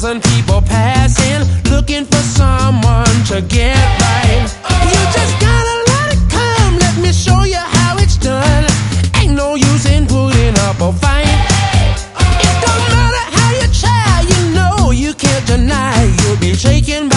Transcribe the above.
1,000 people passing, looking for someone to get right. You just gotta let it come, let me show you how it's done. Ain't no use in putting up a fight. It don't matter how you try, you know you can't deny you'll be shaken